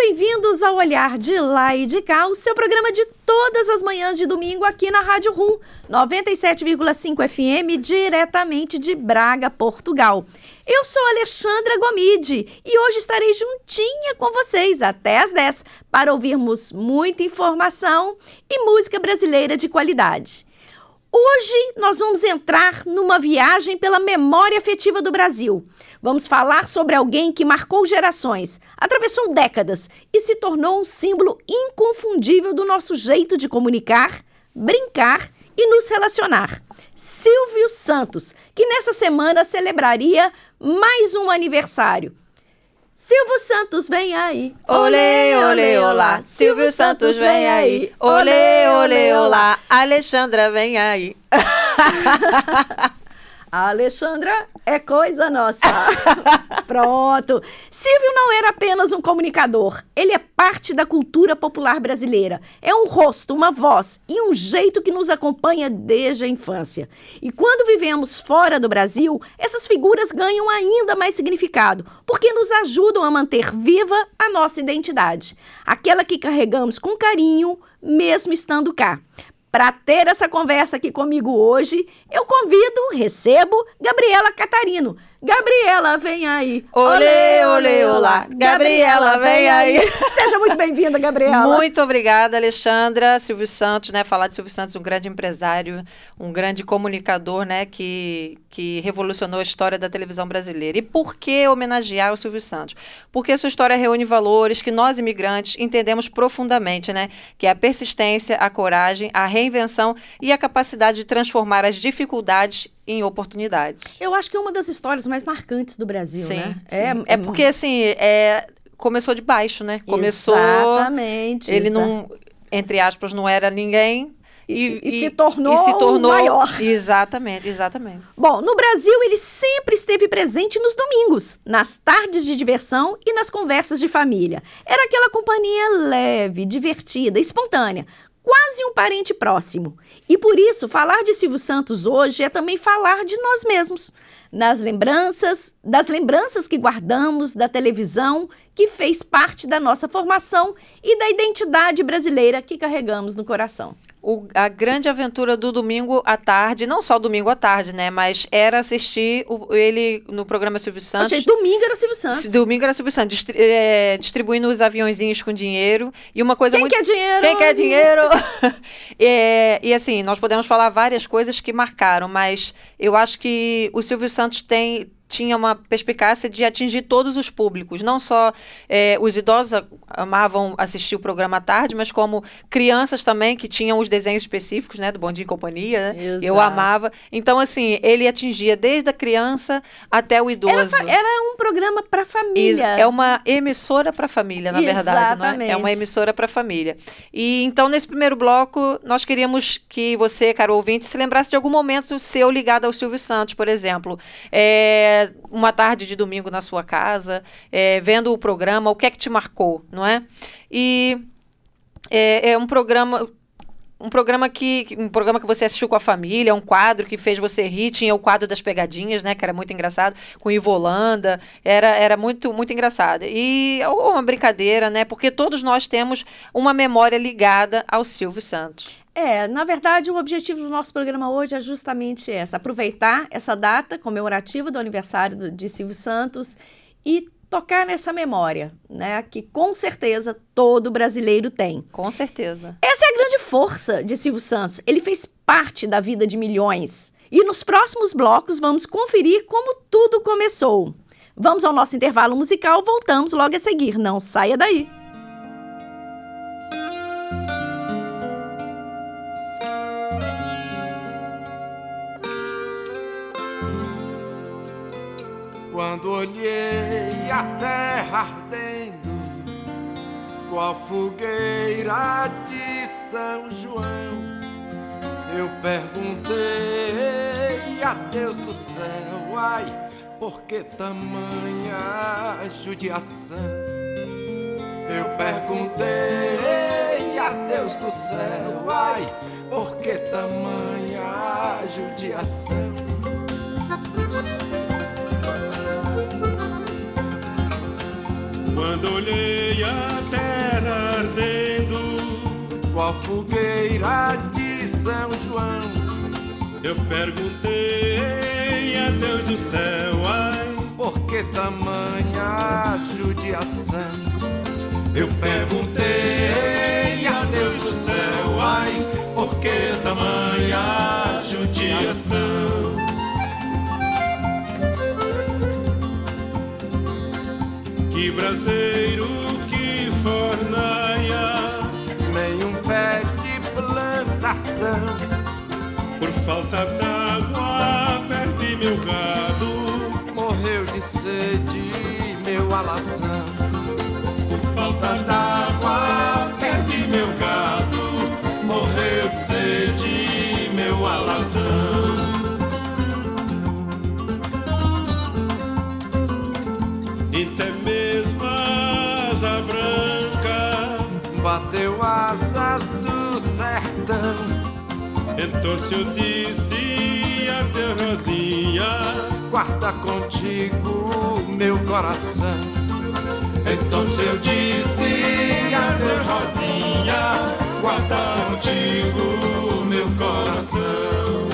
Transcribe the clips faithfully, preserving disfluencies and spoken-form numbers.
bem-vindos ao Olhar de Lá e de Cá, o seu programa de todas as manhãs de domingo aqui na Rádio Rum, noventa e sete vírgula cinco F M, diretamente de Braga, Portugal. Eu sou Alexandra Gomide e hoje estarei juntinha com vocês até às dez para ouvirmos muita informação e música brasileira de qualidade. Hoje nós vamos entrar numa viagem pela memória afetiva do Brasil. Vamos falar sobre alguém que marcou gerações, atravessou décadas e se tornou um símbolo inconfundível do nosso jeito de comunicar, brincar e nos relacionar. Silvio Santos, que nessa semana celebraria mais um aniversário. Silvio Santos vem aí, olê, olê, olá. Silvio Santos vem aí, olê, olê, olá. Alexandra vem aí. A Alexandra é coisa nossa. Pronto. Silvio não era apenas um comunicador. Ele é parte da cultura popular brasileira. É um rosto, uma voz e um jeito que nos acompanha desde a infância. E quando vivemos fora do Brasil, essas figuras ganham ainda mais significado, porque nos ajudam a manter viva a nossa identidade. Aquela que carregamos com carinho, mesmo estando cá. Para ter essa conversa aqui comigo hoje, eu convido, recebo, Gabriela Catarino. Gabriela, vem aí. Olê, olê, olá. Gabriela, vem aí. Seja muito bem-vinda, Gabriela. Muito obrigada, Alexandra. Silvio Santos, né? Falar de Silvio Santos, um grande empresário, um grande comunicador, né? Que, que revolucionou a história da televisão brasileira. E por que homenagear o Silvio Santos? Porque sua história reúne valores que nós, imigrantes, entendemos profundamente, né? Que é a persistência, a coragem, a reinvenção e a capacidade de transformar as dificuldades em oportunidades. Eu acho que é uma das histórias mais marcantes do Brasil, sim, né? Sim. É, é porque, assim, é, começou de baixo, né? Começou... Exatamente. Ele não, entre aspas, não era ninguém... E, e, e, se tornou e se tornou maior. Exatamente, exatamente. Bom, no Brasil ele sempre esteve presente nos domingos, nas tardes de diversão e nas conversas de família. Era aquela companhia leve, divertida, espontânea, quase um parente próximo. E por isso, falar de Silvio Santos hoje é também falar de nós mesmos, nas lembranças, das lembranças que guardamos da televisão, que fez parte da nossa formação e da identidade brasileira que carregamos no coração. O, a grande aventura do domingo à tarde, não só domingo à tarde, né? Mas era assistir o, ele no programa Silvio Santos. Achei, domingo era Silvio Santos. Domingo era Silvio Santos, distri, é, distribuindo os aviãozinhos com dinheiro. E uma coisa Quem muito... quer dinheiro? Quem quer dinheiro? é, e assim, nós podemos falar várias coisas que marcaram, mas eu acho que o Silvio Santos tem... tinha uma perspicácia de atingir todos os públicos, não só é, os idosos amavam assistir o programa à tarde, mas como crianças também, que tinham os desenhos específicos, né, do Bom Dia e Companhia, né? Eu amava. Então, assim, ele atingia desde a criança até o idoso. Era, era um programa para família. É uma emissora para família, na verdade, não é? É uma emissora para família. E, então, nesse primeiro bloco, nós queríamos que você, caro ouvinte, se lembrasse de algum momento seu ligado ao Silvio Santos, por exemplo. É... uma tarde de domingo na sua casa, é, vendo o programa, o que é que te marcou, não é? E é, é um programa... Um programa, que, um programa que você assistiu com a família, um quadro que fez você rir, tinha o quadro das pegadinhas, né, que era muito engraçado, com Ivo Holanda, era, era muito, muito engraçado. E uma brincadeira, né, porque todos nós temos uma memória ligada ao Silvio Santos. É, na verdade, o objetivo do nosso programa hoje é justamente essa, aproveitar essa data comemorativa do aniversário do, de Silvio Santos e tocar nessa memória, né, que com certeza todo brasileiro tem. Com certeza. Essa é a grande força de Silvio Santos. Ele fez parte da vida de milhões. E nos próximos blocos vamos conferir como tudo começou. Vamos ao nosso intervalo musical, voltamos logo a seguir. Não saia daí. Quando olhei a terra ardendo, qual fogueira de São João, eu perguntei a Deus do céu, ai, por que tamanha judiação? Eu perguntei a Deus do céu, ai, por que tamanha judiação? Quando olhei a terra qual fogueira de São João. Eu perguntei a Deus do céu, ai, por que tamanha judiação? Eu perguntei a Deus do céu, ai, por que tamanha judiação? Que braseiro, que fornaia, nenhum pé de plantação. Por falta d'água perdi meu gado, morreu de sede meu alazão. Por falta d'água perdi meu gado, morreu de sede meu alazão. Até mesmo a asa branca bateu asas do sertão. Então se eu disse adeus, Rosinha, guarda contigo meu coração. Então se eu disse adeus, Rosinha, guarda contigo meu coração.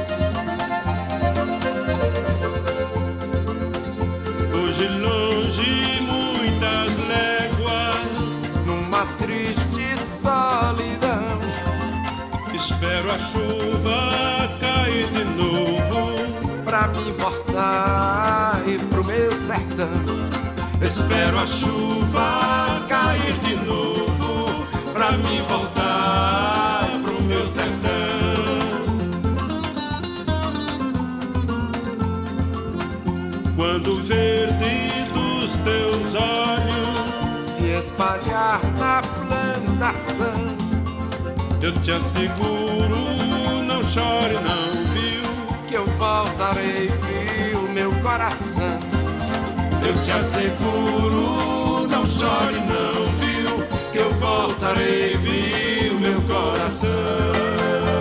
Hoje longe muitas léguas, numa triste solidão, espero a chuva cair de novo, pra me voltar e pro meu sertão. Espero a chuva cair de novo, pra me voltar pro meu sertão. Quando o verde dos teus olhos se espalhar na plantação, eu te asseguro, não chore não, viu? Que eu voltarei, viu, meu coração. Eu te asseguro, não chore não, viu? Que eu voltarei, viu, meu coração.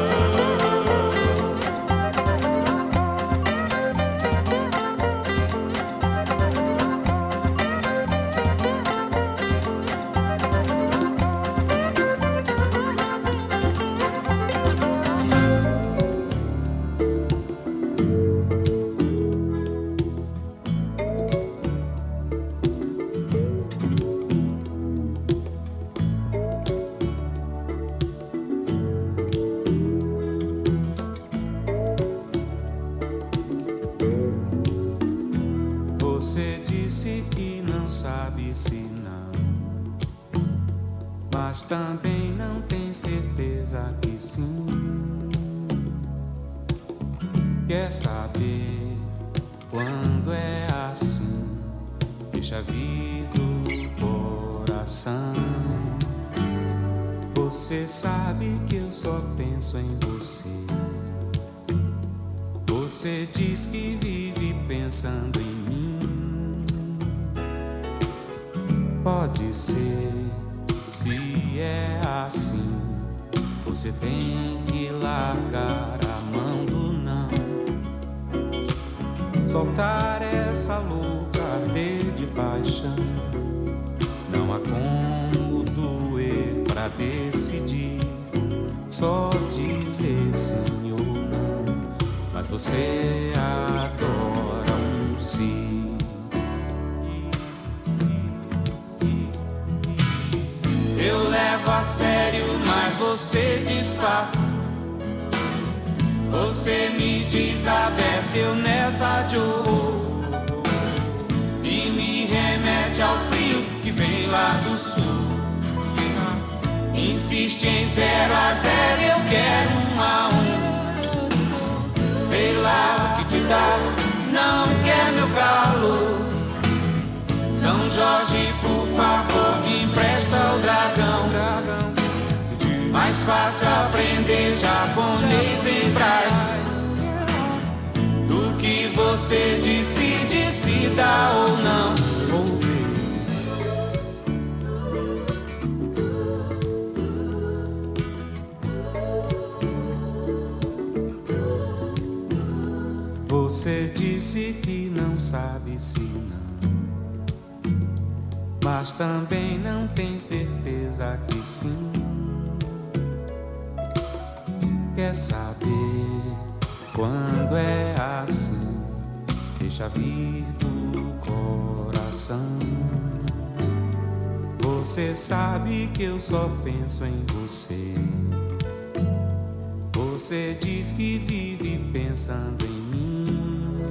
Você disse que não sabe se não, mas também não tem certeza que sim. Quer saber quando é assim? Deixa vir do coração. Você sabe que eu só penso em você. Você diz que vive pensando em mim. Pode ser, se é assim, você tem que largar a mão do não. Soltar essa louca arder de paixão. Não há como doer pra decidir, só dizer sim ou não. Mas você adora um sim. Eu levo a sério, mas você disfarça. Você me desabece, eu nessa de horror, e me remete ao frio que vem lá do sul. Insiste em zero a zero, eu quero um a um. Sei lá o que te dá, não quer meu calor. São Jorge, por favor, me empresta o dragão. Mais fácil aprender japonês em braille do que você decide se dá ou não. Você disse que não sabe se não, mas também não tem certeza que sim. quer saber quando é assim, deixa vir do coração. Você sabe que eu só penso em você. Você diz que vive pensando em mim.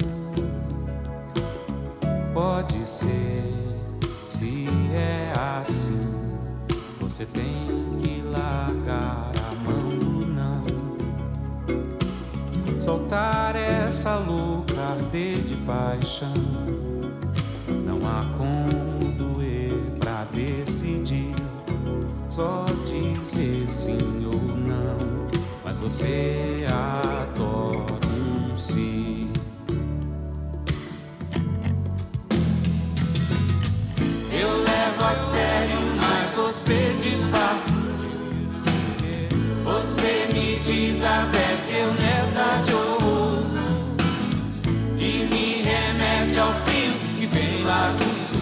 Pode ser, se é assim, você tem que largar a mão do não. Soltar essa louca arder de paixão. Não há como doer pra decidir, só dizer sim ou não. Mas você adora um sim. Eu levo a sério, mas você disfarça. Você me desabece, eu nessa de horror. E me remete ao frio que vem lá do sul.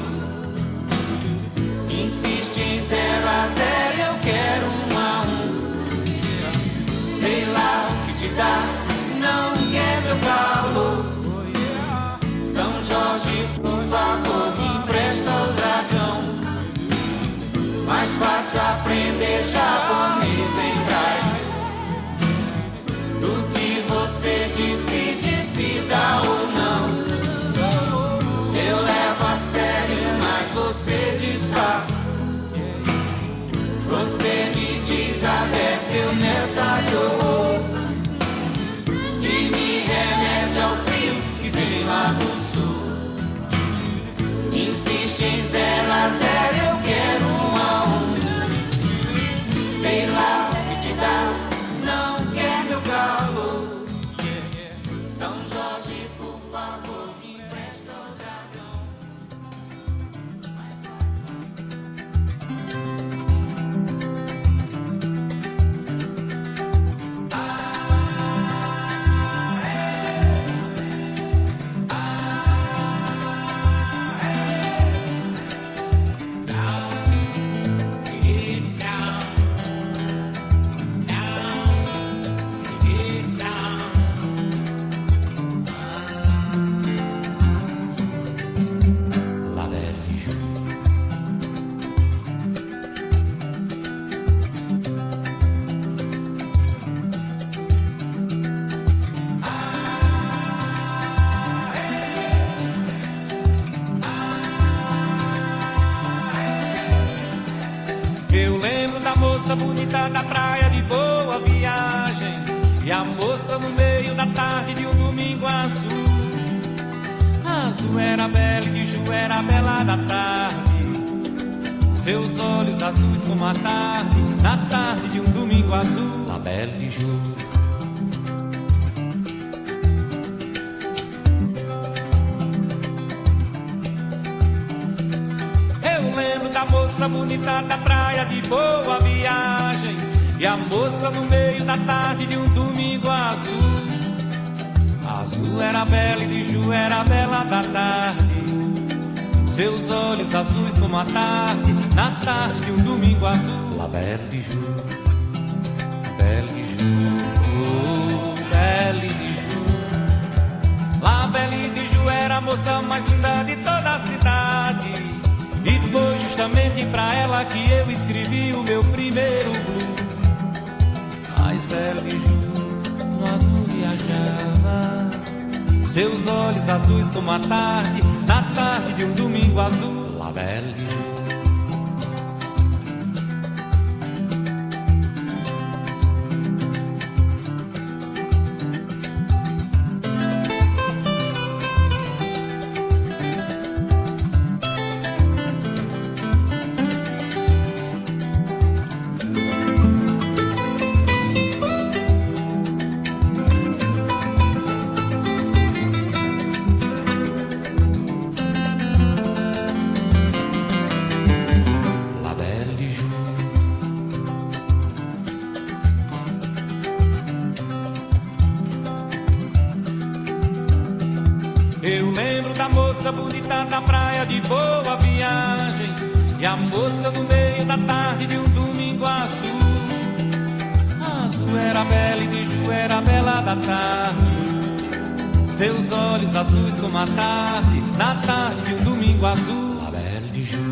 Insiste em zero a zero, eu quero um a um. Sei lá o que te dá, não quer meu calor. São Jorge, por favor, me empresta o dragão. Mais fácil aprender japonês em braille do que você decide se dá ou não. Eu levo a sério, mas você disfarça. Você me desabece, eu nessa de horror. E me remete ao frio que vem lá do sul. Insiste em zero a zero, eu quero um a um. Sei lá o que te dá, não quer meu calor. São Jorge, por favor, me empresta o dragão. Moça bonita da praia de Boa Viagem, e a moça no meio da tarde de um domingo azul. Azul era bela e de Ju era bela da tarde. Seus olhos azuis como a tarde, na tarde de um domingo azul. La Belle de Ju. Eu lembro da moça bonita da praia de Boa Viagem, e a moça no meio da tarde de um domingo azul. Azul era bela e de Ju era bela da tarde. Seus olhos azuis como a tarde, na tarde de um domingo azul. La Belle de Ju, Belle de Ju, oh, Belle de Ju. La Belle de Ju era a moça mais linda de toda a cidade, e foi justamente pra ela que eu escrevi o meu primeiro blues. Mas Belle de Ju no azul viajava, seus olhos azuis como a tarde, na tarde de um domingo azul. La Belle de Ju. Eu lembro da moça bonita da praia de Boa Viagem, e a moça no meio da tarde de um domingo azul. Azul Azul era bela e de Ju era bela da tarde. Seus olhos azuis como a tarde, na tarde de um domingo azul. La Belle de Ju.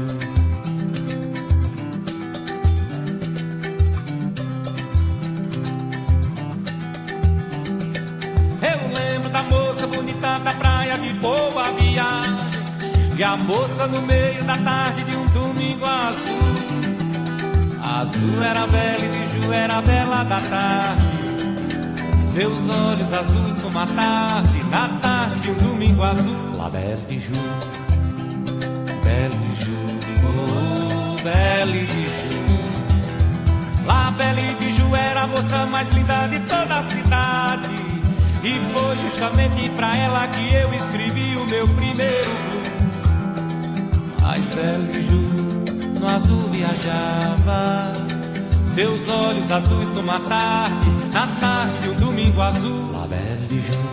Eu lembro da moça bonita da praia de Boa Viagem, e a moça no meio da tarde de um domingo azul. Azul era bela e de Ju era bela da tarde. Seus olhos azuis como a tarde, na tarde de um domingo azul. La Belle de Ju, Belle de Ju, oh, Belle de Ju. La Belle de Ju era a moça mais linda de toda a cidade, e foi justamente pra ela que eu escrevi o meu primeiro blues. Ai, Belle de Ju, no azul viajava, seus olhos azuis como a tarde, na tarde de um domingo azul. La Belle de Ju.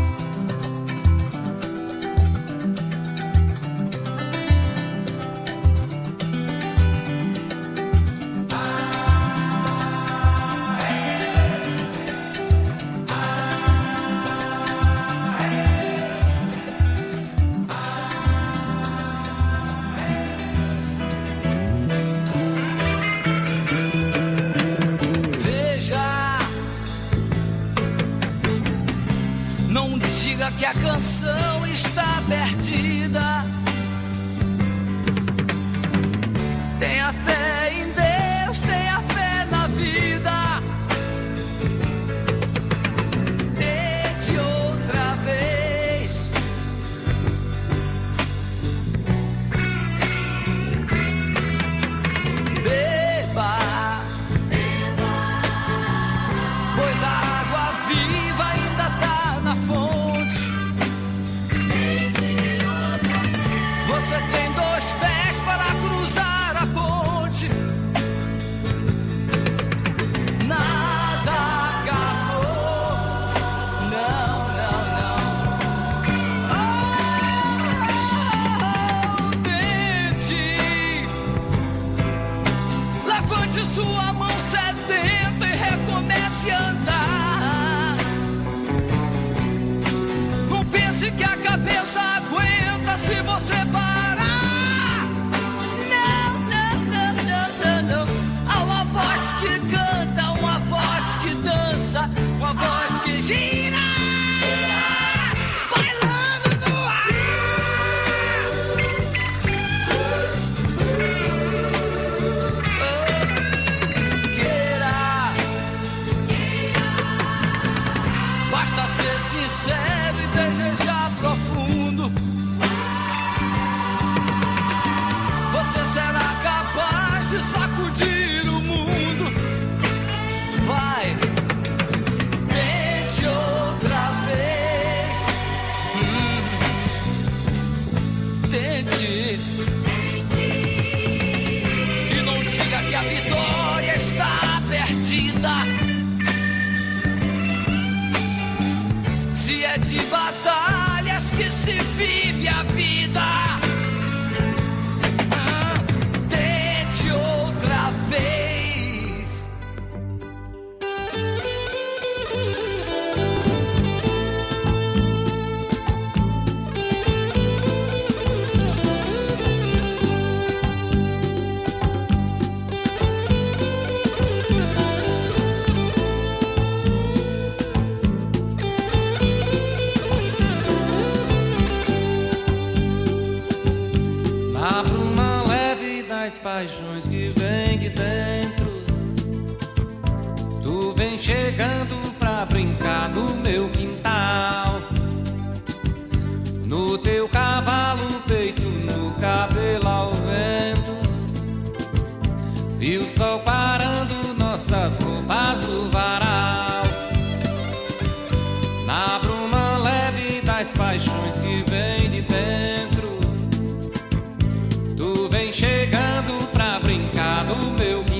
Que a canção está perdida. Tenha fé em Deus, tenha fé na vida. Tente outra vez. Beba, pois a água viva ainda tá na fonte. Você tem dois pés para cruzar a ponte. Nada acabou. Não, não, não. Oh, tente. Levante sua mão sedenta e recomece a andar. Não pense que a cabeça aguenta se você parar. Não, não, não, não, não, não. Há uma voz que canta, uma voz que dança, uma voz que gira, bailando no ar. Queira, basta ser sincero e desejar profundo. Você será capaz de sacudir o mundo. Vai, tente outra vez. Hum. Tente. E não diga que a vitória está perdida. Se é de batalhas que se vive a vida. Paixões que vem de dentro, tu vem chegando pra brincar no meu quintal. No teu cavalo, peito, no cabelo ao vento, e o sol parando nossas roupas no varal. Na bruma leve das paixões que vem de dentro, tu vem chegando pra brincar no meu quintal.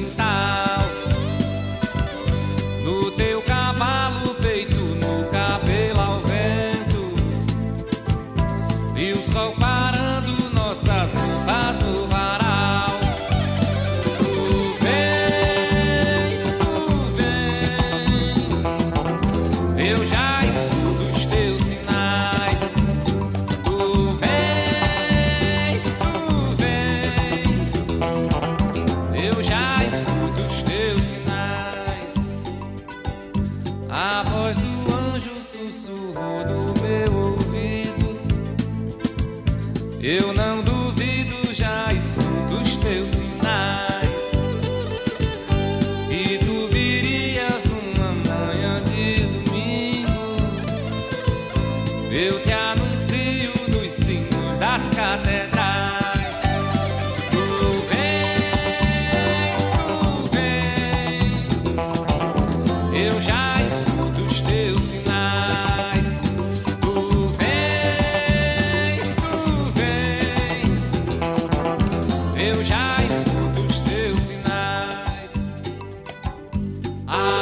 Eu não duvido, já escuto os teus sinais, e tu virias numa manhã de domingo. Eu te anuncio nos sinos das catedrais. Tu vens, tu vens, eu já escuto os teus sinais. Tu vens, tu vens, eu já escuto os teus sinais. Ah,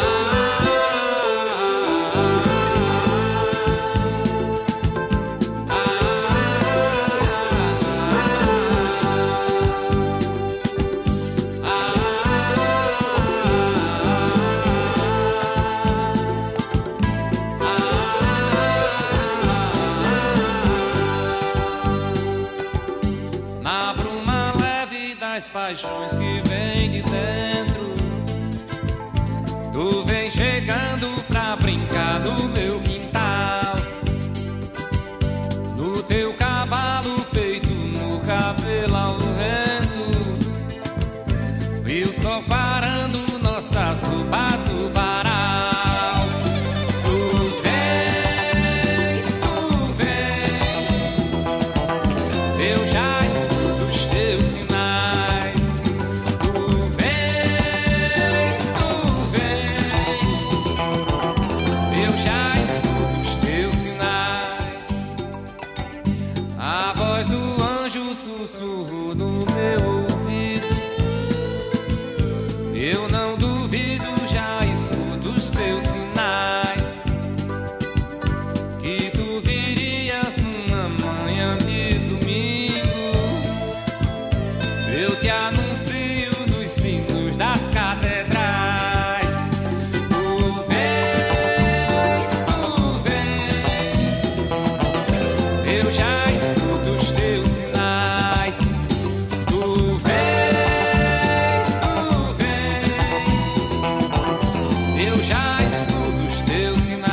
na bruma leve das paixões que vem de dentro, tu vem chegando pra brincar no meu quintal. No teu cavalo, peito no cabelo ao vento, e o sol parando nossas roupas no varal. Tu vens, tu vens, eu já escuto os teus sinais. Tu vens, tu vens, eu já escuto os teus sinais. A voz do anjo sussurrou no meu ouvido. Eu não duvido, já escuto os teus sinais, que tu virias numa manhã de domingo. Eu te anuncio nos sinos das catedrais. Tu vens, tu vens, eu já escuto os teus sinais. Tu vens, tu vens, eu já escuto os teus sinais.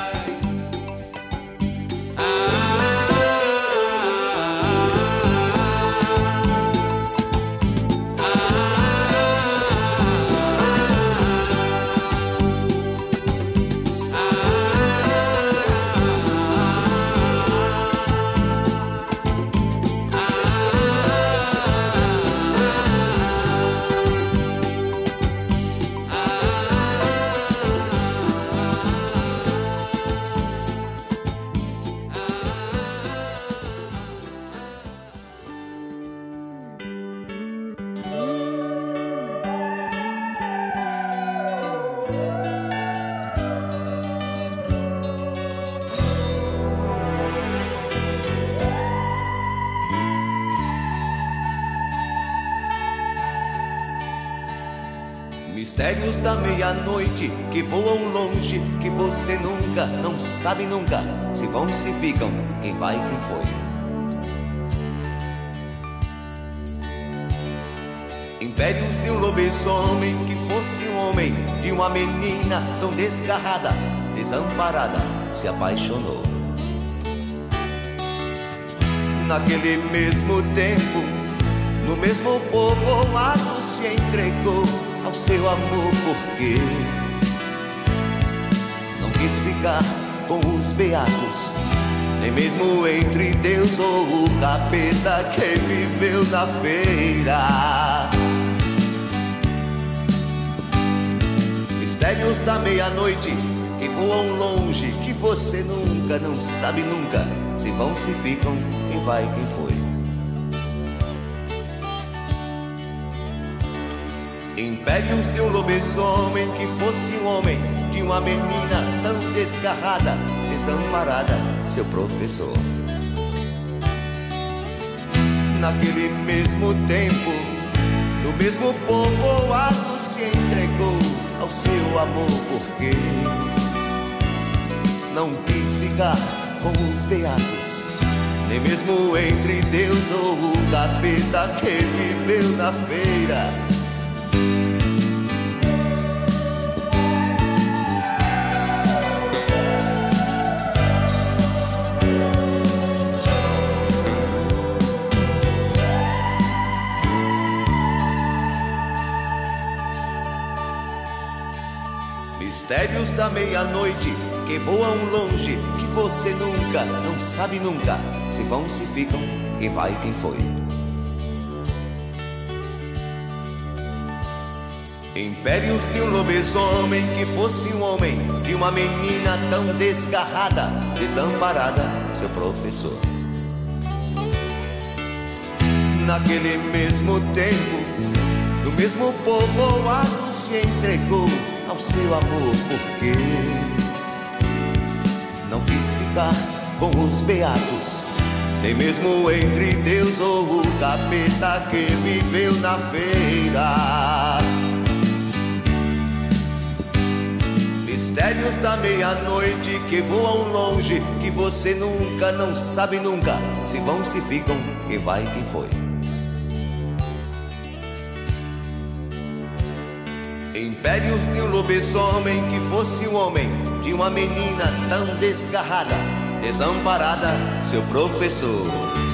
Mistérios da meia-noite que voam longe, que você nunca, não sabe nunca, se vão e se ficam, quem vai e quem foi. Impérios de um lobisomem que fosse um homem, de uma menina tão desgarrada, desamparada, se apaixonou. Naquele mesmo tempo, no mesmo povoado, se entregou ao seu amor, porque não quis ficar com os beatos, nem mesmo entre Deus ou o capeta que viveu na feira. Mistérios da meia-noite que voam longe, que você nunca, não sabe nunca, se vão, se ficam, quem vai, quem foi. Impérios de um lobisomem que fosse um homem, de uma menina tão desgarrada, desamparada, seu professor. Naquele mesmo tempo, no mesmo povoado, se entregou ao seu amor, porque não quis ficar com os beatos, nem mesmo entre Deus ou o capeta que viveu na feira. Mistérios da meia-noite que voam longe, que você nunca, não sabe nunca, se vão, se ficam, quem vai, quem foi. Impérios de um lobisomem que fosse um homem, de uma menina tão desgarrada, desamparada, seu professor. Naquele mesmo tempo, no mesmo povoado se entregou ao seu amor, porque não quis ficar com os beatos, nem mesmo entre Deus ou o capeta que viveu na feira. Mistérios da meia-noite que voam longe, que você nunca, não sabe nunca, se vão, se ficam, quem vai, quem foi. Impérios de um lobisomem que fosse um homem, de uma menina tão desgarrada, desamparada, seu professor.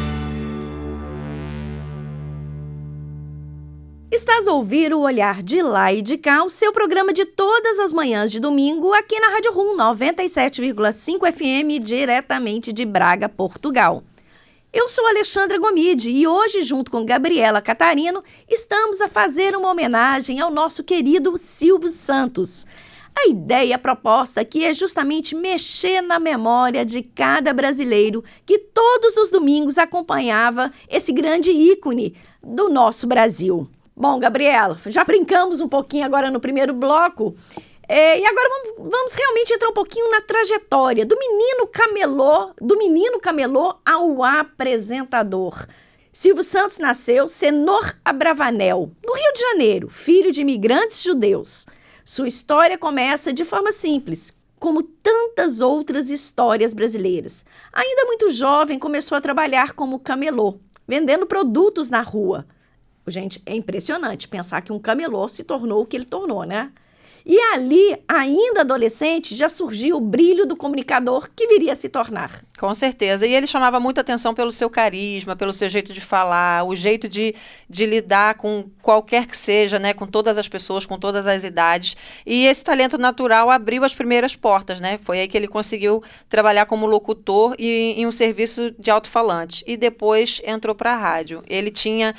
Estás a ouvir o Olhar de Lá e de Cá, o seu programa de todas as manhãs de domingo, aqui na Rádio Rum noventa e sete vírgula cinco F M, diretamente de Braga, Portugal. Eu sou Alexandra Gomide e hoje, junto com Gabriela Catarino, estamos a fazer uma homenagem ao nosso querido Silvio Santos. A ideia proposta aqui é justamente mexer na memória de cada brasileiro que todos os domingos acompanhava esse grande ícone do nosso Brasil. Bom, Gabriela, já brincamos um pouquinho agora no primeiro bloco. É, e agora vamos, vamos realmente entrar um pouquinho na trajetória do menino camelô, do menino camelô ao apresentador. Silvio Santos nasceu Senhor Abravanel, no Rio de Janeiro, filho de imigrantes judeus. Sua história começa de forma simples, como tantas outras histórias brasileiras. Ainda muito jovem, começou a trabalhar como camelô, vendendo produtos na rua. Gente, é impressionante pensar que um camelô se tornou o que ele tornou, né? E ali, ainda adolescente, já surgiu o brilho do comunicador que viria a se tornar. Com certeza. E ele chamava muita atenção pelo seu carisma, pelo seu jeito de falar, o jeito de, de lidar com qualquer que seja, né? Com todas as pessoas, com todas as idades. E esse talento natural abriu as primeiras portas, né? Foi aí que ele conseguiu trabalhar como locutor e em um serviço de alto-falante. E depois entrou para a rádio. Ele tinha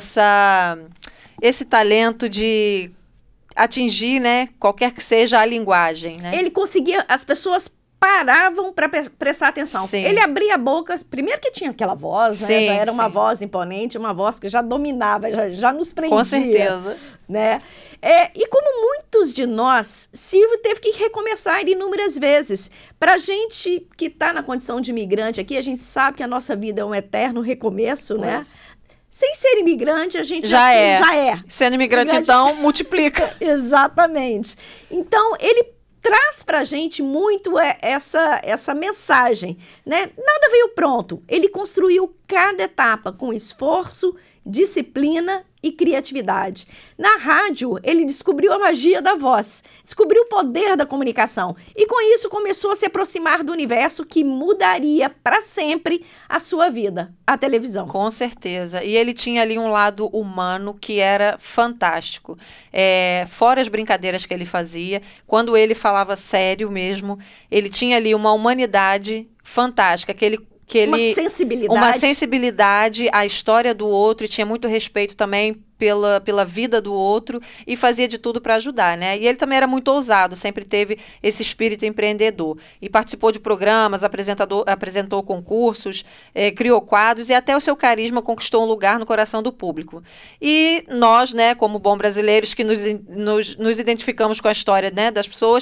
essa, esse talento de atingir, né, qualquer que seja a linguagem, né? Ele conseguia, as pessoas paravam para pre- prestar atenção. Sim. Ele abria a boca, primeiro que tinha aquela voz, né? Sim, já era uma sim. voz imponente, uma voz que já dominava, já, já nos prendia. Com certeza. Né? É, e como muitos de nós, Silvio teve que recomeçar inúmeras vezes. Para a gente que está na condição de imigrante aqui, a gente sabe que a nossa vida é um eterno recomeço, pois. Né? Sem ser imigrante, a gente já, já, é. já é. Sendo imigrante, imigrante... então, multiplica. Exatamente. Então, ele traz pra gente muito essa, essa mensagem, né? Nada veio pronto. Ele construiu cada etapa com esforço, disciplina e criatividade. Na rádio, ele descobriu a magia da voz, descobriu o poder da comunicação e, com isso, começou a se aproximar do universo que mudaria para sempre a sua vida, a televisão. Com certeza. E ele tinha ali um lado humano que era fantástico. É, fora as brincadeiras que ele fazia, quando ele falava sério mesmo, ele tinha ali uma humanidade fantástica, que ele Que ele, uma sensibilidade. Uma sensibilidade à história do outro, e tinha muito respeito também pela, pela vida do outro, e fazia de tudo para ajudar, né? E ele também era muito ousado, sempre teve esse espírito empreendedor. E participou de programas, apresentador, apresentou concursos, eh, criou quadros, e até o seu carisma conquistou um lugar no coração do público. E nós, né, como bons brasileiros que nos, nos, nos identificamos com a história, né, das pessoas,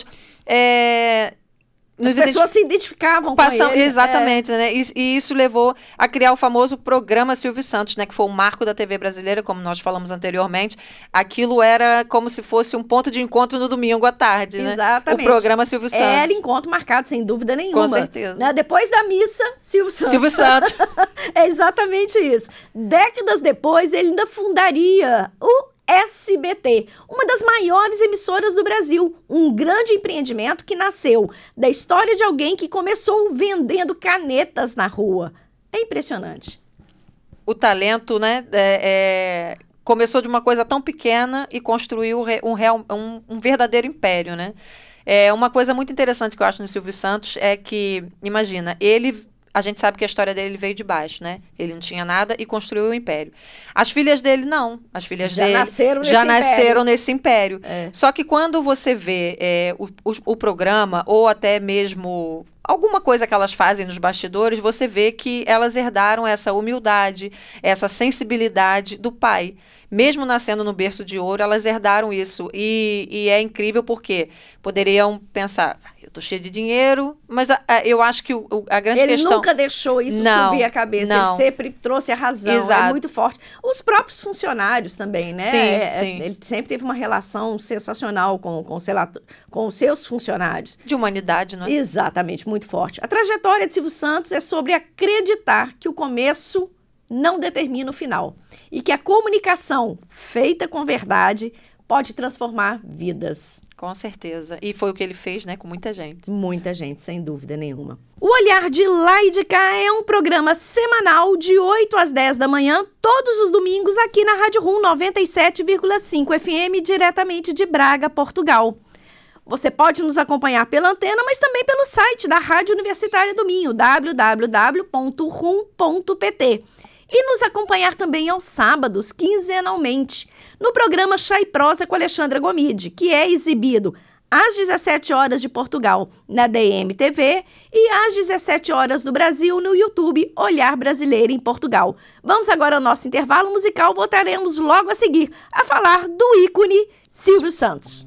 é, As pessoas se identificavam Passam, com ele. Exatamente, é. né? E, e isso levou a criar o famoso programa Silvio Santos, né? Que foi o marco da T V brasileira, como nós falamos anteriormente. Aquilo era como se fosse um ponto de encontro no domingo à tarde, né? Exatamente. O programa Silvio Santos. Era encontro marcado, sem dúvida nenhuma. Com certeza. Né? Depois da missa, Silvio Santos. Silvio Santos. É exatamente isso. Décadas depois, ele ainda fundaria o S B T, uma das maiores emissoras do Brasil, um grande empreendimento que nasceu da história de alguém que começou vendendo canetas na rua. É impressionante. O talento, né, é, é, começou de uma coisa tão pequena e construiu um, real, um, um verdadeiro império, né? É, uma coisa muito interessante que eu acho no Silvio Santos é que, imagina, ele... A gente sabe que a história dele veio de baixo, né? Ele não tinha nada e construiu o império. As filhas dele, não. As filhas já dele nasceram já nesse nasceram império. nesse império. É. Só que quando você vê é, o, o, o programa, ou até mesmo alguma coisa que elas fazem nos bastidores, você vê que elas herdaram essa humildade, essa sensibilidade do pai. Mesmo nascendo no berço de ouro, elas herdaram isso. E, e é incrível porque poderiam pensar, eu tô cheio de dinheiro, mas a, a, eu acho que o, o, a grande ele questão... Ele nunca deixou isso não, subir a cabeça, não. ele sempre trouxe a razão, Exato. É muito forte. Os próprios funcionários também, né? Sim, é, sim. Ele sempre teve uma relação sensacional com, com, sei lá, com os seus funcionários. De humanidade, não é? Exatamente, muito forte. A trajetória de Silvio Santos é sobre acreditar que o começo não determina o final. E que a comunicação feita com verdade pode transformar vidas. Com certeza. E foi o que ele fez, né, com muita gente. Muita gente, sem dúvida nenhuma. O Olhar de Lá e de Cá é um programa semanal de oito às dez da manhã, todos os domingos, aqui na Rádio Rum noventa e sete vírgula cinco F M, diretamente de Braga, Portugal. Você pode nos acompanhar pela antena, mas também pelo site da Rádio Universitária do Minho, w w w ponto rum ponto p t. E nos acompanhar também aos sábados, quinzenalmente, no programa Chá e Prosa com Alexandra Gomide, que é exibido às dezessete horas de Portugal na D M T V e às dezessete horas do Brasil no YouTube Olhar Brasileiro em Portugal. Vamos agora ao nosso intervalo musical, voltaremos logo a seguir a falar do ícone Silvio Santos.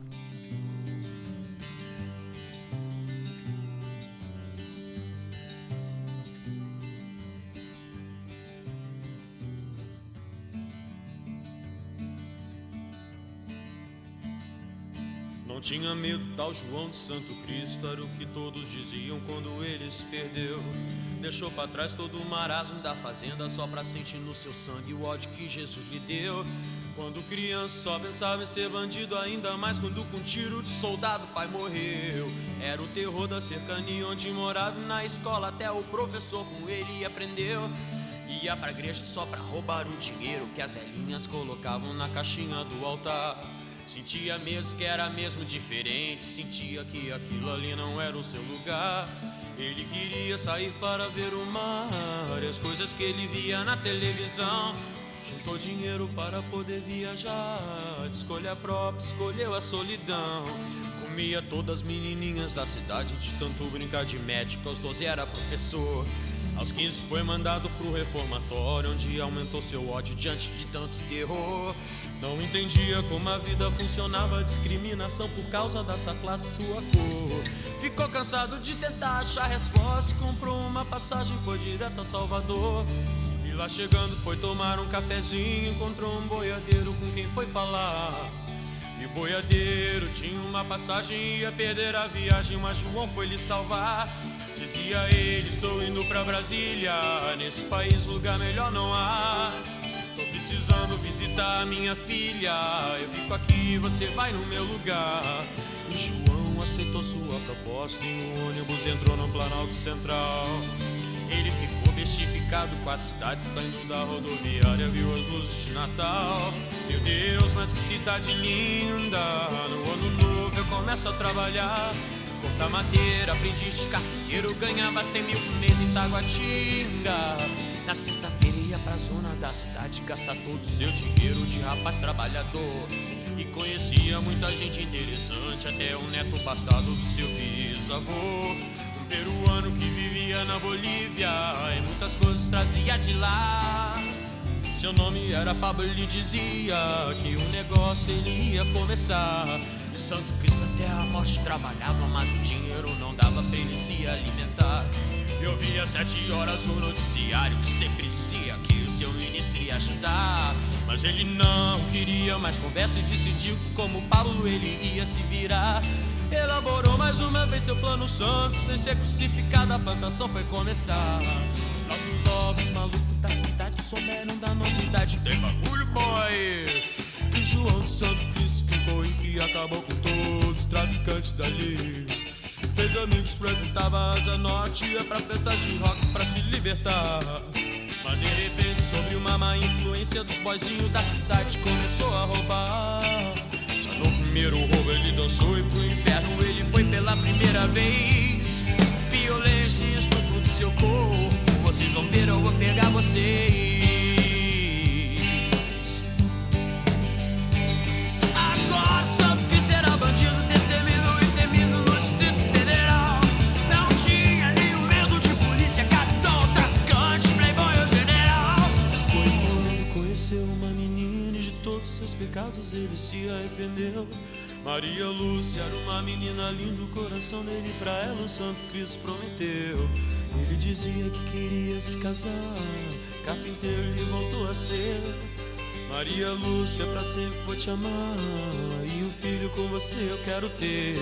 Não tinha medo, tal João de Santo Cristo, era o que todos diziam quando ele se perdeu. Deixou pra trás todo o marasmo da fazenda, só pra sentir no seu sangue o ódio que Jesus lhe deu. Quando criança só pensava em ser bandido, ainda mais quando com tiro de soldado o pai morreu. Era o terror da cercania onde morava, e na escola até o professor com ele aprendeu. Ia pra igreja só pra roubar o dinheiro que as velhinhas colocavam na caixinha do altar. Sentia mesmo que era mesmo diferente, sentia que aquilo ali não era o seu lugar. Ele queria sair para ver o mar e as coisas que ele via na televisão. Juntou dinheiro para poder viajar, de escolha própria, escolheu a solidão. Comia todas as menininhas da cidade, de tanto brincar de médico, aos doze era professor. Aos quinze foi mandado pro reformatório, onde aumentou seu ódio diante de tanto terror. Não entendia como a vida funcionava, discriminação por causa dessa classe, sua cor. Ficou cansado de tentar achar resposta, comprou uma passagem, foi direto a Salvador. E lá chegando foi tomar um cafezinho, encontrou um boiadeiro com quem foi falar. E o boiadeiro tinha uma passagem, ia perder a viagem, mas João foi lhe salvar. Dizia ele, estou indo pra Brasília, nesse país lugar melhor não há. Tô precisando visitar a minha filha, eu fico aqui, você vai no meu lugar. E João aceitou sua proposta e o ônibus entrou no Planalto Central. Ele ficou bestificado com a cidade, saindo da rodoviária, viu as luzes de Natal. Meu Deus, mas que cidade linda, no ano novo eu começo a trabalhar. Cortar madeira, aprendi de carteiro, ganhava cem mil por mês em Taguatinga. Na sexta-feira ia pra zona da cidade, gastar todo o seu dinheiro de rapaz trabalhador. E conhecia muita gente interessante, até o neto passado do seu bisavô. Um peruano que vivia na Bolívia e muitas coisas trazia de lá. Seu nome era Pablo, ele dizia que o negócio ele ia começar. E Santo Cristo até a morte trabalhava, mas o dinheiro não dava pra ele se alimentar. Eu via sete horas o noticiário que sempre dizia que o seu ministro ia ajudar. Mas ele não queria mais conversa e decidiu que como Pablo ele ia se virar. Elaborou mais uma vez seu plano santo, sem ser crucificado a plantação foi começar. Logo logo os malucos da cidade souberam da novidade, tem bagulho boy. E João de Santo Cristo ficou em que acabou com todos os traficantes dali. Fez amigos, frequentava a Asa Norte, ia pra festas de rock pra se libertar. Mas de repente, sobre uma má influência dos boizinhos da cidade, começou a roubar. Já no primeiro roubo ele dançou e pro inferno ele foi pela pela primeira vez. Violência e estupro do seu corpo. Vocês vão ver, eu vou pegar vocês. Agora Santo Cristo era bandido, destemido e temido no Distrito Federal. Não tinha nenhum medo de polícia, capitão, traficante, playboy ou general. Foi quando ele conheceu uma menina e de todos seus pecados ele se arrependeu. Maria Lúcia era uma menina linda, o coração dele pra ela o Santo Cristo prometeu. Ele dizia que queria se casar, carpinteiro ele voltou a ser. Maria Lúcia, pra sempre vou te amar, e um filho com você eu quero ter.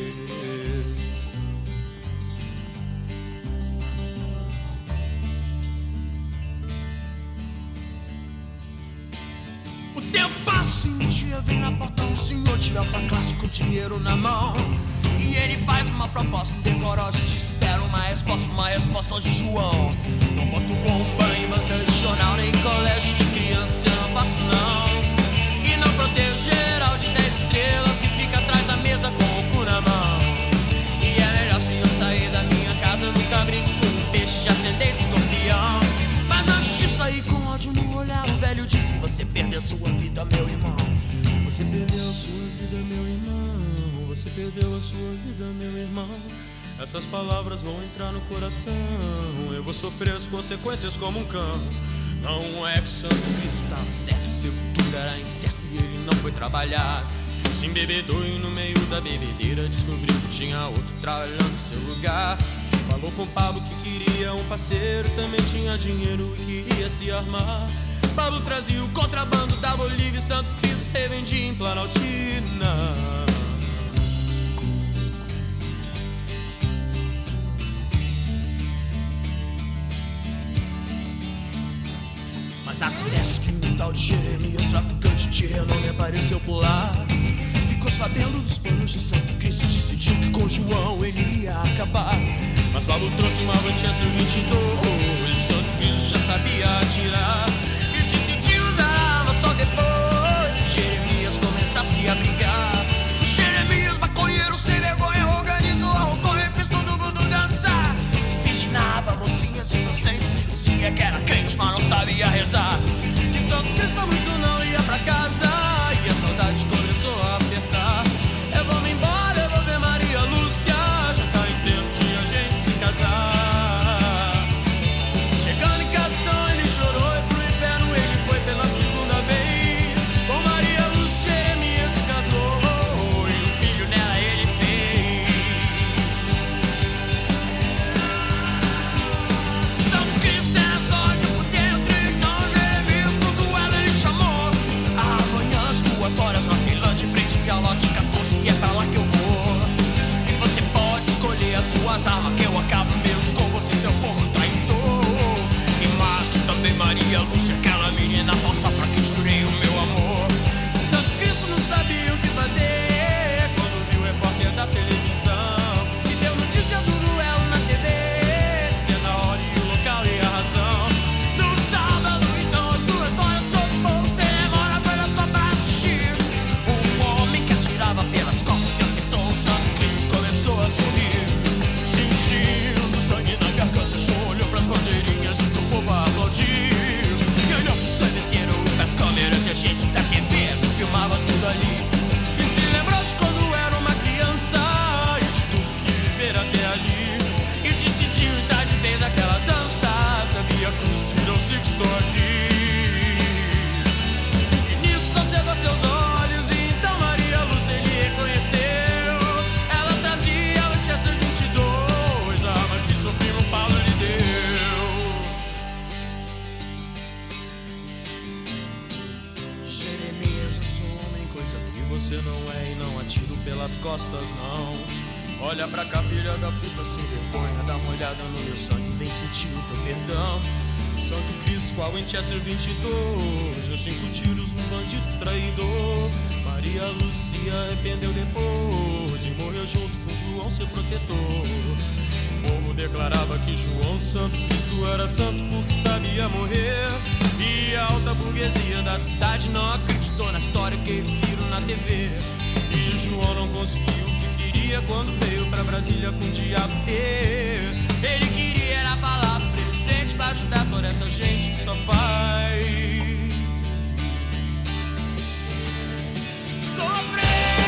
O tempo passa e um dia vem na porta um senhor de alta classe com dinheiro na mão. E ele faz uma proposta indecorosa, te espera uma resposta, uma resposta de João. Não boto bomba em banca de jornal, nem colégio de criança, eu não faço não. E não protejo geral de dez estrelas que fica atrás da mesa com o cu na mão. E é melhor se eu sair da minha casa, eu nunca brinco com um peixe de ascendente escorpião. Mas antes de sair com ódio no olhar, o velho disse: você perdeu sua vida, meu irmão. Você perdeu a sua vida, meu irmão. Você perdeu a sua vida, meu irmão. Essas palavras vão entrar no coração. Eu vou sofrer as consequências como um cão. Não é que Santo Cristo estava certo, seu futuro era incerto e ele não foi trabalhar. Se embebedou e no meio da bebedeira descobriu que tinha outro trabalhando no seu lugar. Falou com Pablo que queria um parceiro, também tinha dinheiro e queria se armar. Pablo trazia o contrabando da Bolívia e Santo Cristo revendia em Planaltina. Mas acontece que um tal de Jeremias, traficante de renome, apareceu por lá. Ficou sabendo dos planos de Santo Cristo e decidiu que com João ele ia acabar. Mas Pablo trouxe uma Winchester vinte e dois, o Santo Cristo já sabia atirar. E decidiu usar a arma só depois que Jeremias começasse a brigar. O Jeremias, maconheiro sem vergonha, organizou a roconha e fez todo mundo dançar. Desvirginava mocinhas inocentes e dizia que era crente, mas não sabia rezar. E Santo Cristo muito não ia pra casa, e a saudade começou a apertar. Eu vou me embora, eu vou ver Maria Lúcia, já tá em tempo de a gente se casar. Chegando em casa então ele chorou e pro inferno ele foi pela segunda vez. Com Maria Lúcia Jeremias se casou e um filho nela ele fez. Santo Cristo era sódio por dentro, então Jeremias no duelo ele chamou. Amanhã às duas horas na Ceilândia, em frente ao lote quatorze, e é pra lá que eu vou. E você pode escolher as suas armas, que eu acabo mesmo com você, seu porco traidor. E mato também Maria Lúcia, aquela menina falsa pra quem jurei o meu amor. Santo Cristo não sabia o que fazer quando viu o repórter da televisão que deu notícia do duelo na T V, dizendo a hora e o local e a razão. No sábado, então, às duas horas, todo povo sem demora foi lá só pra assistir. Um homem que atirava pelas costas e acertou o Santo Cristo começou a sorrir. Sentindo sangue na garganta, João olhou pras bandeirinhas e pro povo aplaudir. E olhou pro cemitério, pras câmeras e a gente da T V filmava tudo ali. E se lembrou de quando era uma criança e de tudo que viver até ali. E decidiu entrar de vez naquela dança, sabia que o virou se estou aqui. E nisso acendeu seus olhos e então Maria Lúcia ele reconheceu. Ela trazia o Winchester vinte e dois, a arma que seu primo Paulo lhe deu. Jeremias, eu sou homem, coisa que você não é, e não atiro pelas costas, não. Olha pra cá, filha da puta, sem vergonha, dá uma olhada no meu sangue, vem sentir o teu perdão. Santo Cristo com a Winchester vinte e dois, deu cinco tiros no bandido traidor. Maria Lúcia arrependeu depois e morreu junto com João, seu protetor. O povo declarava que João Santo Cristo era santo porque sabia morrer. E a alta burguesia da cidade não acreditou na história que eles viram na T V. E João não conseguiu o que queria dia quando veio pra Brasília com o diabo. Ele queria era falar pro presidente pra ajudar toda essa gente que só faz sofrer.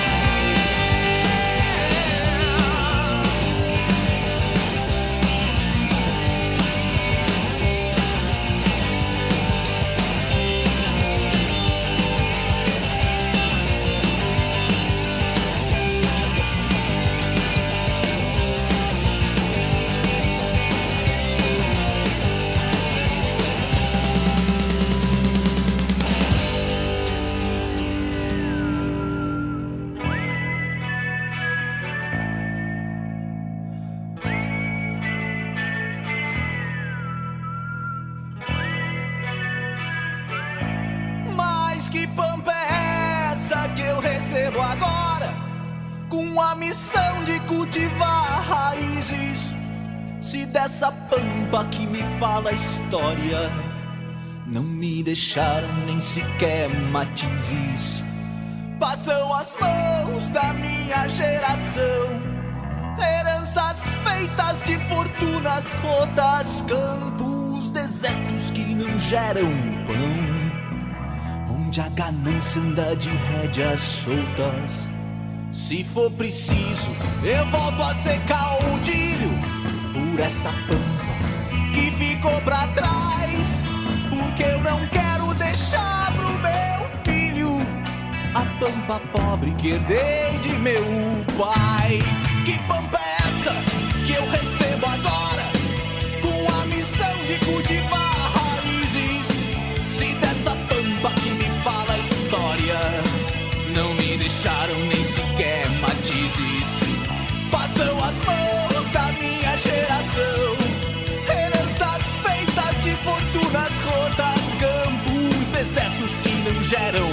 Que pampa é essa que eu recebo agora, com a missão de cultivar raízes? Se dessa pampa que me fala a história não me deixaram nem sequer matizes. Passam as mãos da minha geração, heranças feitas de fortunas rotas, campos desertos que não geram pão, onde a ganância anda de rédeas soltas. Se for preciso, eu volto a ser caudilho por essa pampa que ficou pra trás, porque eu não quero deixar pro meu filho a pampa pobre que herdei de meu pai. Que pampa é essa que eu recebo agora, com a missão de cultivar raízes? Se dessa pampa que me fala a história não me deixaram nem sequer matizes. Passam as mãos da minha geração, heranças feitas de fortunas rotas, campos desertos que não geram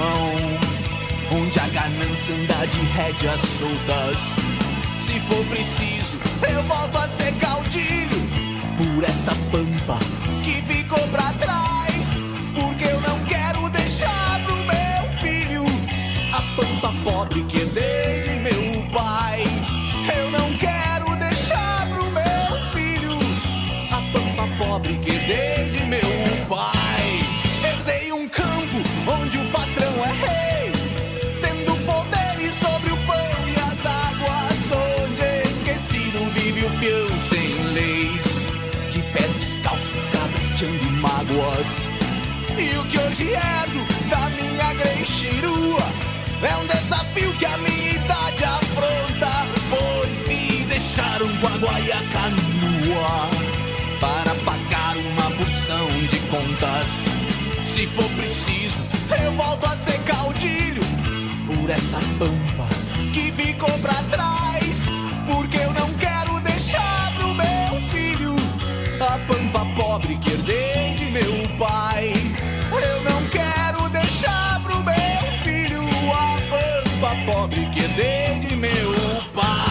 pão, onde a ganância anda de rédeas soltas. Se for preciso, eu volto a ser caudilho por essa pampa que ficou pra trás, porque eu não quero deixar pro meu filho a pampa pobre que herdei de meu pai. Eu não quero deixar pro meu filho a pampa pobre que herdei de meu pai. Herdei um campo onde o patrão é rei, tendo poderes sobre o pão e as águas, onde esquecido vive o peão sem leis, de pés descalços cabresteando mágoas. E o que hoje herdo da minha greichirua é um desafio que a minha idade afronta, pois me deixaram com a guaiaca nua para pagar uma porção de contas. Se for preciso, eu volto a ser caudilho por essa pampa que ficou pra trás, porque eu não quero deixar pro meu filho a pampa pobre que herdei de meu pai. Eu não quero deixar pro meu filho a pampa pobre que herdei de meu pai.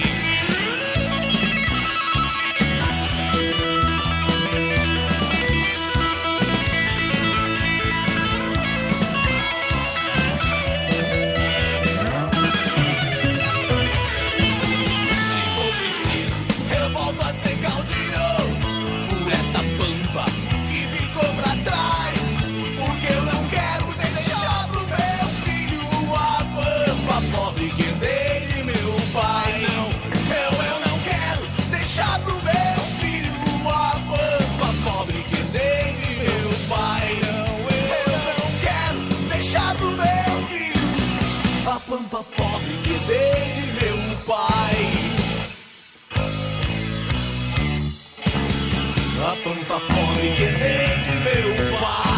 Pampa pobre que herdei de meu pai. A pampa pobre que herdei de meu pai.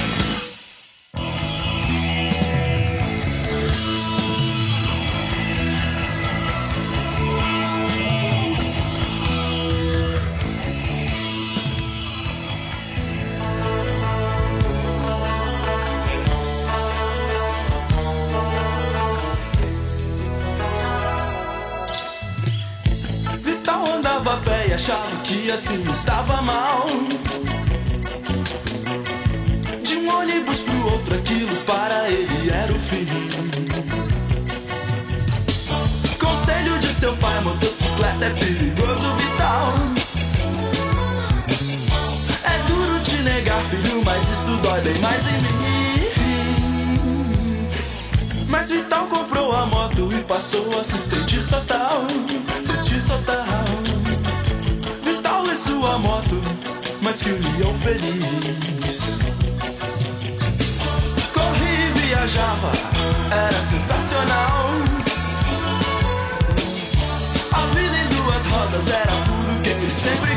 Andava a pé e achava que assim estava mal. De um ônibus pro outro, aquilo para ele era o fim. Conselho de Mas Vital comprou a moto e passou a se sentir total, sentir total. Vital e sua moto, mas que união feliz. Corria e viajava, era sensacional. A vida em duas rodas era tudo que ele sempre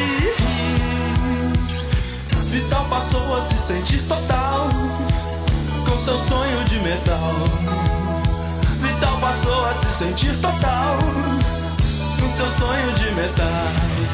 quis. Vital passou a se sentir total, com seu sonho de metal. Vital passou a se sentir total, com seu sonho de metal.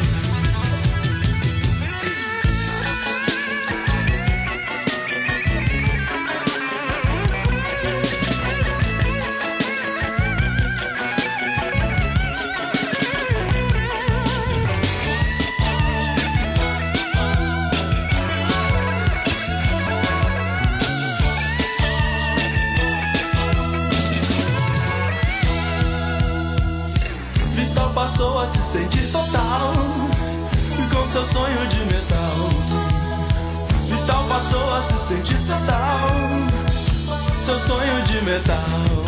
Passou a se sentir total, com seu sonho de metal. Vital passou a se sentir total, seu sonho de metal.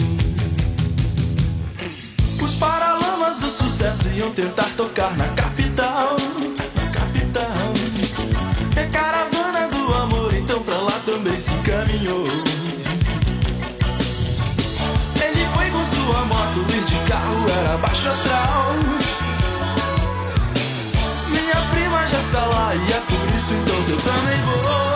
Os Paralamas do Sucesso iam tentar tocar na capital, na capital. E a Caravana do Amor então pra lá também se encaminhou. Ele foi com sua moto, ir de carro era baixo astral. Minha prima já está lá e é por isso então que eu também vou.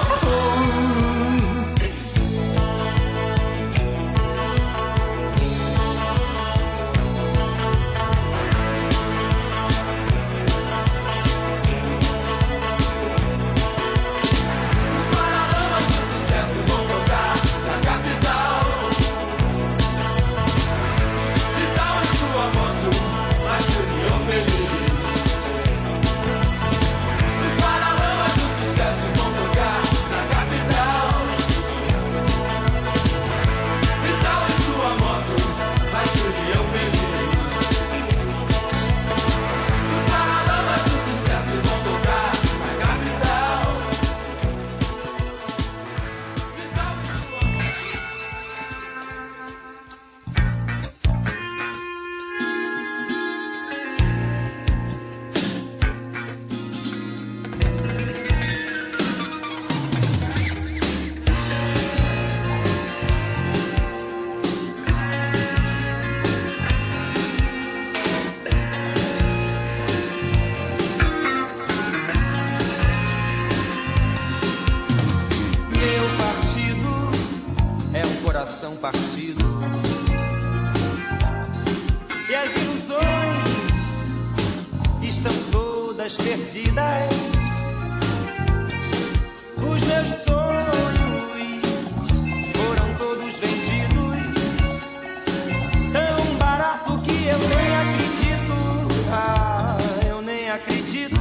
Os Paralamas do Sucesso vão tocar na capital. Vital e sua moto, mas que união feliz. Os Paralamas do Sucesso vão tocar na capital. Vital e sua moto, mas que união feliz. Os Paralamas do Sucesso vão tocar na capital. Vital e sua Meu partido é um coração partido, e as ilusões estão todas perdidas. Os meus sonhos foram todos vendidos, tão barato que eu nem acredito. Ah, eu nem acredito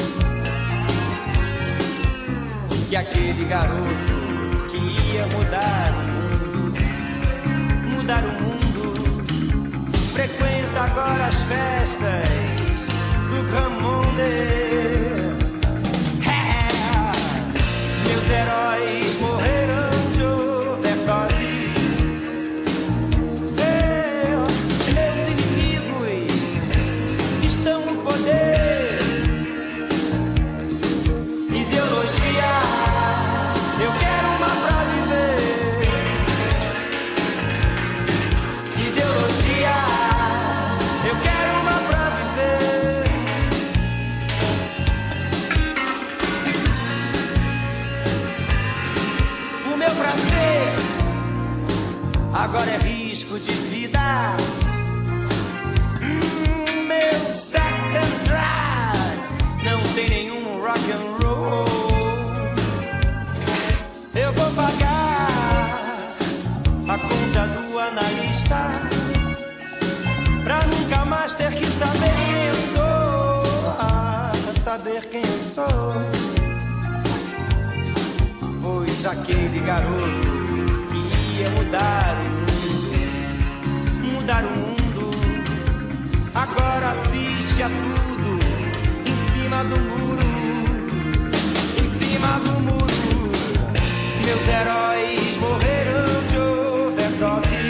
que aquele garoto que ia mudar o mundo, mudar o mundo, frequenta agora as festas do Camonde. É, meus heróis morreram de overdose. É, meus inimigos estão no poder. Ideologia, eu quero uma pra viver. Ideologia, eu quero uma pra viver. O meu prazer agora é risco de vida. Hum, meu sex and drugs não tem nenhum rock and roll. Eu vou pagar a conta do analista pra nunca mais ter que saber quem eu sou. Ah, saber quem eu sou. Pois aquele garoto que ia mudar o mundo, mudar o mundo, agora assiste a tudo em cima do muro, em cima do muro. Meus heróis morreram de overdose.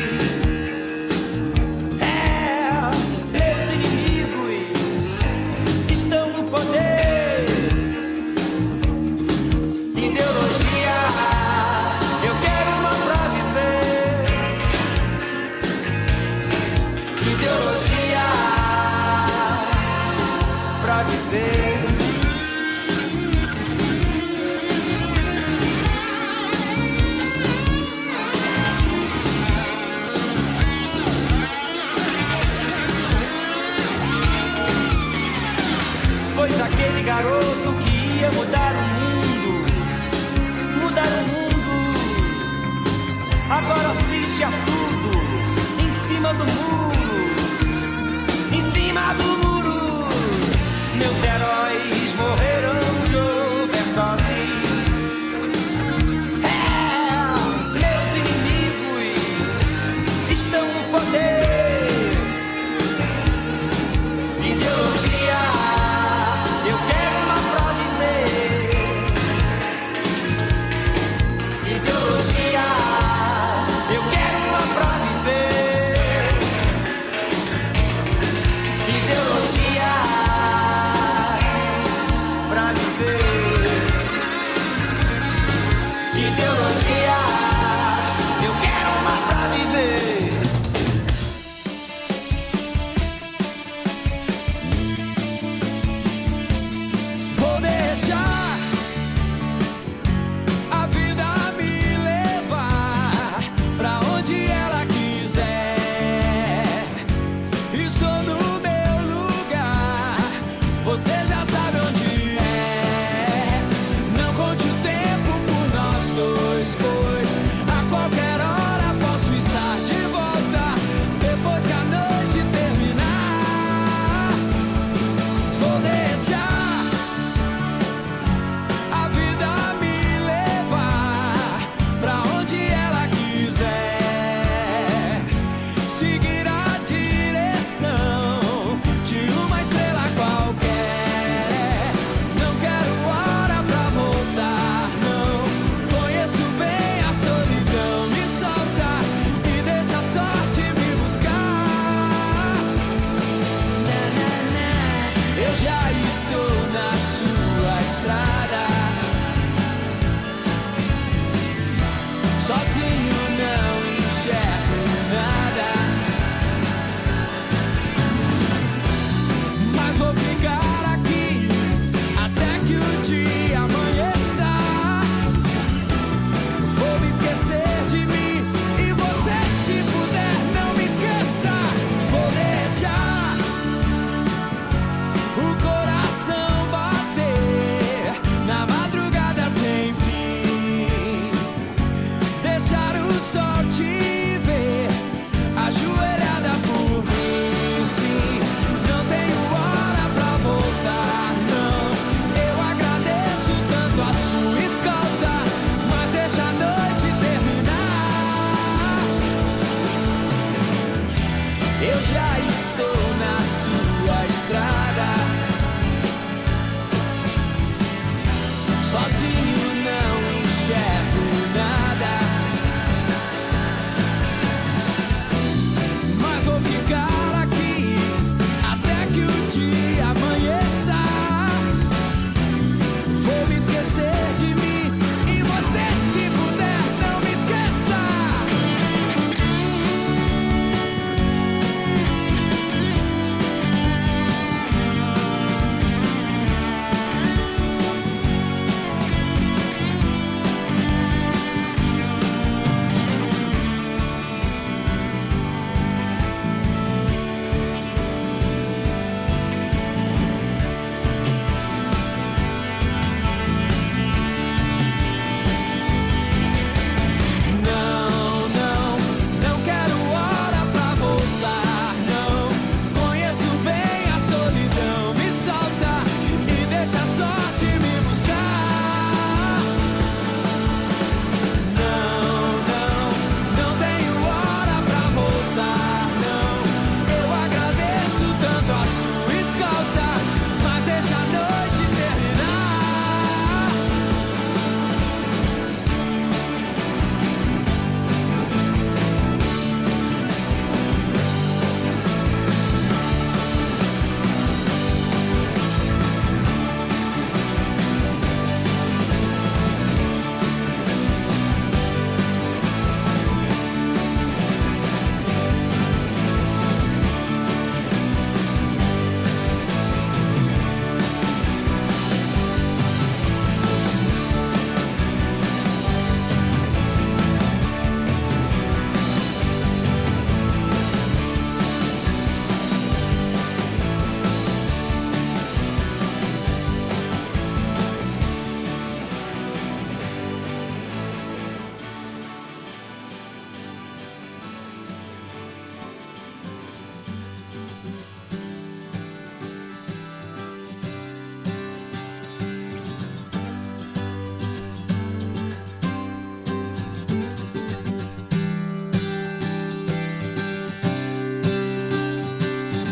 viver. Pois aquele garoto que ia mudar o mundo, mudar o mundo, agora assiste a tudo em cima do muro, em cima do muro. Meus heróis morreram de overdose. É, meus inimigos estão no poder. Ideologia, eu quero uma pra viver. Ideologia, eu quero uma pra viver. Ideologia, pra viver. Ideologia, eu quero uma pra viver. Vou deixar a vida me levar pra onde ela quiser. Estou no meu lugar, você já sabe onde é. Não conte o tempo por nós dois, pois a qualquer hora posso estar de volta depois que a noite terminar. Vou deixar a vida me levar pra onde ela quiser. Seguir a direção de uma estrela qualquer. Não quero hora pra voltar, não. Conheço bem a solidão. Me solta e deixa a sorte me buscar. Na, na, na. Eu já estou na sua estrada. Sozinho não enxergo nada, mas vou ficar aqui até que o dia amanheça. Vou me esquecer de mim e você, se puder, não me esqueça. Vou deixar o coração bater na madrugada sem fim. Deixar o sol te ver ajoelhada por mim, sim. Não tenho hora pra voltar, não. Eu agradeço tanto a sua escolta, mas deixa a noite terminar. Eu já estou na sua estrada. Sozinho não enxergo nada, mas vou ficar aqui até que o dia amanheça. Vou me esquecer de mim e você, se puder, não me esqueça.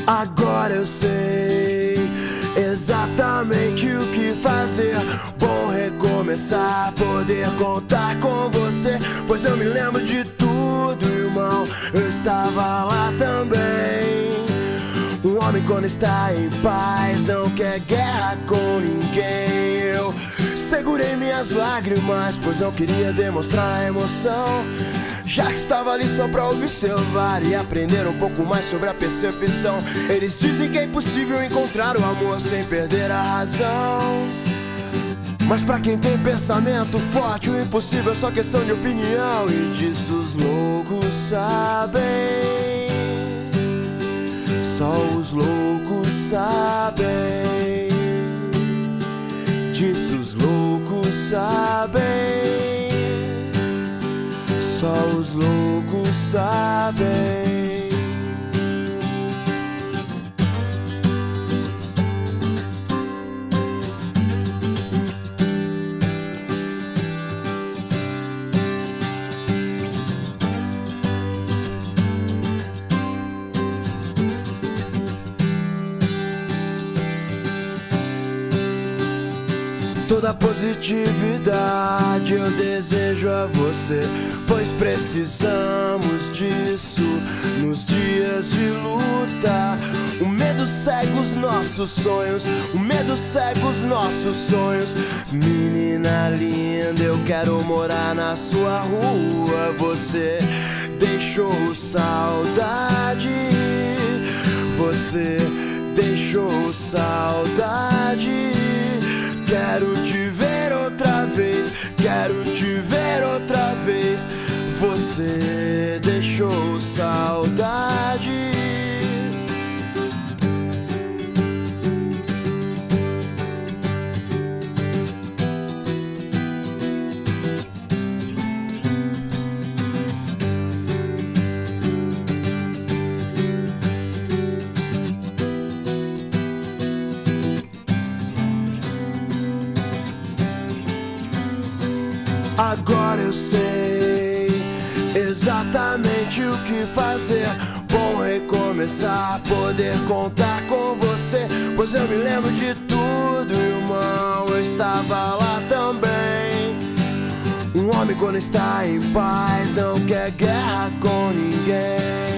Agora eu sei exatamente o que fazer. Vou recomeçar, poder contar com você, pois eu me lembro de tudo, irmão. Eu estava lá também. Um homem quando está em paz não quer guerra com ninguém. Eu segurei minhas lágrimas, pois não queria demonstrar a emoção, já que estava ali só pra observar e aprender um pouco mais sobre a percepção. Eles dizem que é impossível encontrar o amor sem perder a razão, mas pra quem tem pensamento forte, o impossível é só questão de opinião. E disso os loucos sabem, só os loucos sabem. Disso os loucos sabem, só os loucos sabem. Toda positividade eu desejo a você, pois precisamos disso nos dias de luta. O medo cega os nossos sonhos, o medo cega os nossos sonhos. Menina linda, eu quero morar na sua rua. Você deixou saudade, você deixou saudade. Quero te ver outra vez, quero te ver outra vez. Você deixou saudade. Agora eu sei exatamente o que fazer. Vou recomeçar, poder contar com você, pois eu me lembro de tudo, irmão. Eu estava lá também. Um homem quando está em paz não quer guerra com ninguém.